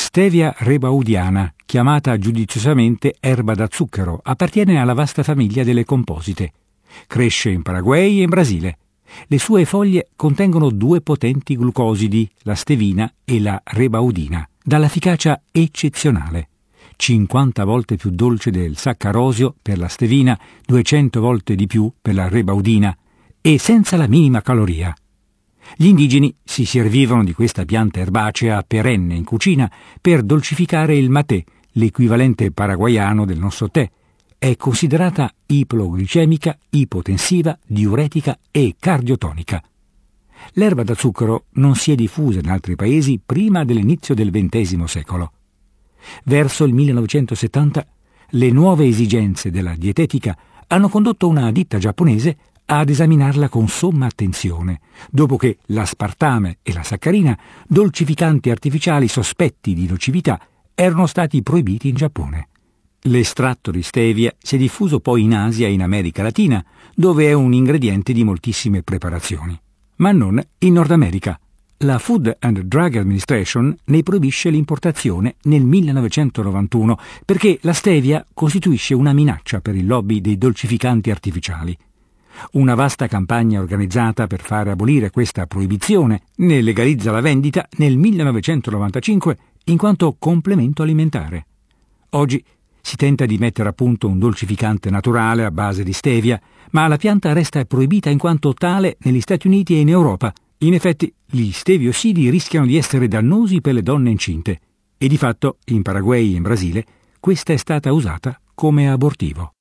Stevia rebaudiana, chiamata giudiziosamente erba da zucchero, appartiene alla vasta famiglia delle composite. Cresce in Paraguay e in Brasile. Le sue foglie contengono 2 potenti glucosidi, la stevina e la rebaudina, dall'efficacia eccezionale. 50 volte più dolce del saccarosio per la stevina, 200 volte di più per la rebaudina, e senza la minima caloria. Gli indigeni si servivano di questa pianta erbacea perenne in cucina per dolcificare il matè, l'equivalente paraguaiano del nostro tè. È considerata ipoglicemica, ipotensiva, diuretica e cardiotonica. L'erba da zucchero non si è diffusa in altri paesi prima dell'inizio del XX secolo. Verso il 1970 le nuove esigenze della dietetica hanno condotto una ditta giapponese ad esaminarla con somma attenzione, dopo che l'aspartame e la saccarina, dolcificanti artificiali sospetti di nocività, erano stati proibiti in Giappone. L'estratto di stevia si è diffuso poi in Asia e in America Latina, dove è un ingrediente di moltissime preparazioni, ma non in Nord America. La Food and Drug Administration ne proibisce l'importazione nel 1991 perché la stevia costituisce una minaccia per il lobby dei dolcificanti artificiali. Una vasta campagna organizzata per fare abolire questa proibizione ne legalizza la vendita nel 1995 in quanto complemento alimentare. Oggi si tenta di mettere a punto un dolcificante naturale a base di stevia, ma la pianta resta proibita in quanto tale negli Stati Uniti e in Europa. In effetti, gli steviosidi rischiano di essere dannosi per le donne incinte e di fatto in Paraguay e in Brasile questa è stata usata come abortivo.